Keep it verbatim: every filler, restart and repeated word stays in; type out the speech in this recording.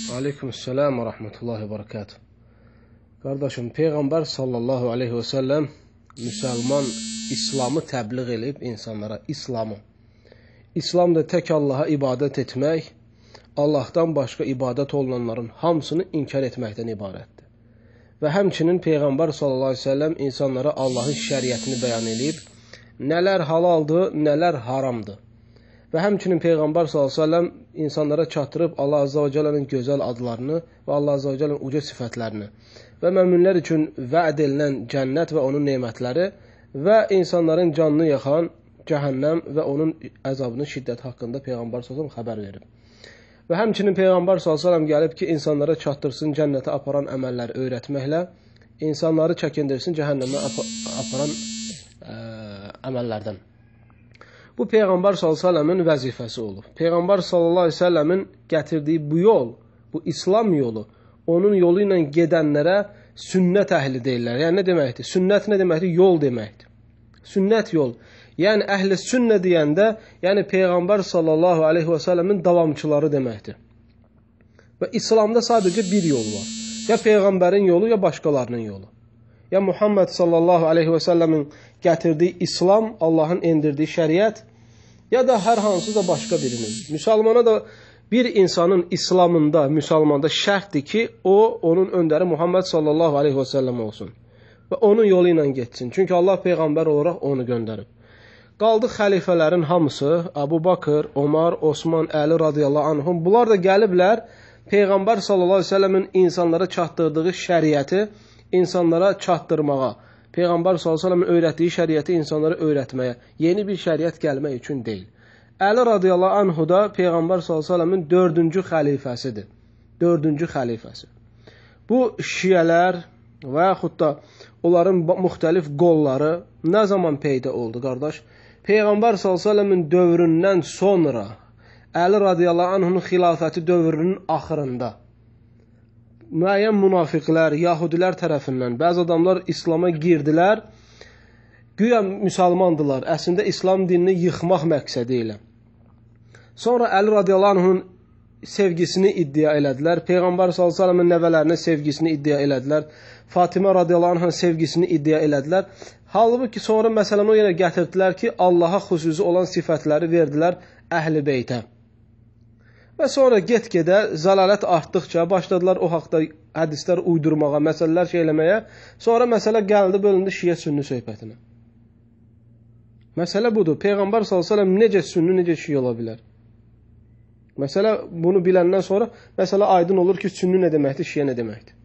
Aleykümselam ve rahmetullahi ve berekatuhu. Kardeşim, Peygamber sallallahu aleyhi ve sellem Müslüman İslam'ı təbliğ edib insanlara. İslam'ı. İslam da tek Allah'a ibadet etmek, Allah'tan başka ibadet olunanların hamısını inkar etmekten ibarətdir. Ve həmçinin Peygamber sallallahu aleyhi ve sellem insanlara Allah'ın şəriətini beyan edib, neler halaldır, neler haramdır. Və həmçinin Peygamber sallallahu aleyhi ve sellem insanlara çatdırıb Allah azze ve celle'nin gözəl adlarını və Allah azze ve celle'nin uca sifətlərini və möminlər üçün vəd edilən cənnət və onun nemətləri və insanların canını yaxan cəhənnəm və onun əzabının şiddəti haqqında Peygamber sallallahu aleyhi ve sellem xəbər verib. Və həmçinin Peygamber sallallahu aleyhi ve sellem gəlib ki, insanlara çatdırsın cənnətə aparan əməlləri öyrətməklə, insanları çəkindirsin cəhənnəmə ap aparan ə, əməllərdən. Bu Peygamber sallallahu aleyhi ve sellemin vəzifəsi olur. Peygamber sallallahu aleyhi ve sellemin gətirdiyi bu yol, bu İslam yolu, onun yolu ilə gedənlərə sünnət əhli deyirlər. Yəni nə deməkdir? Sünnət nə deməkdir? Yol deməkdir. Sünnət yol. Yəni əhl-i sünnə deyəndə, yəni Peygamber sallallahu aleyhi ve sellemin davamçıları deməkdir. Və İslamda sadəcə bir yol var. Ya Peygamberin yolu, ya başqalarının yolu. Ya Muhammed sallallahu aleyhi ve sellemin gətirdiyi İslam, Allah'ın endirdiyi şəriət, ya da hər hansı da başqa birinin. Müsəlmana da bir insanın İslamında, müsəlmanda şərtdir ki, o, onun öndəri Muhammed sallallahu aleyhi ve sellem olsun. Və onun yolu ilə getsin. Çünki Allah Peygamber olaraq onu göndərib. Qaldı xəlifələrin hamısı, Əbu Bakır, Omar, Osman, Əli radiyallahu anhum, bunlar da gəliblər, Peygamber sallallahu aleyhi ve sellemin insanlara çatdırdığı şəriəti insanlara çatdırmağa, Peygamber sallallahu aleyhi ve sellemin öyrətdiyi şəriəti insanlara öyrətməyə, yeni bir şəriət gəlmək üçün deyil. Əli radiyallahu anhu da Peygamber sallallahu aleyhi ve sellemin dördüncü xəlifəsidir. Dördüncü xəlifəsi. Bu şiyələr və yaxud da onların müxtəlif qolları nə zaman peyda oldu, qardaş? Peygamber sallallahu aleyhi ve sellemin dövründən sonra, Əli radiyallahu anhunun xilafəti dövrünün axırında, müəyyən münafiqlər, yahudilər tərəfindən bəzi adamlar İslam'a girdilər, güya müsəlmandılar, əslində İslam dinini yıxmaq məqsədi ilə. Sonra Əli radiyallahu anhunun sevgisini iddia elədilər, Peygamber sallallahu aleyhi ve sellemin nəvələrinin sevgisini iddia elədilər, Fatimə radiyallahu anhunun sevgisini iddia elədilər. Halbuki sonra məsələni o yerə gətirdilər ki, Allaha xüsusi olan sifətləri verdilər əhl-i beytə. Və sonra get-gedə zəlalət artdıqca başladılar o haqda hədislər uydurmağa, məsələlər şey eləməyə. Sonra məsələ gəldi, bölündü şiə sünni söhbətinə. Məsələ budur. Peygamber sallallahu aleyhi ve sellem necə sünni, necə şiə ola bilər? Məsələ bunu biləndən sonra məsələ aydın olur ki, sünni nə deməkdir, şiə nə deməkdir.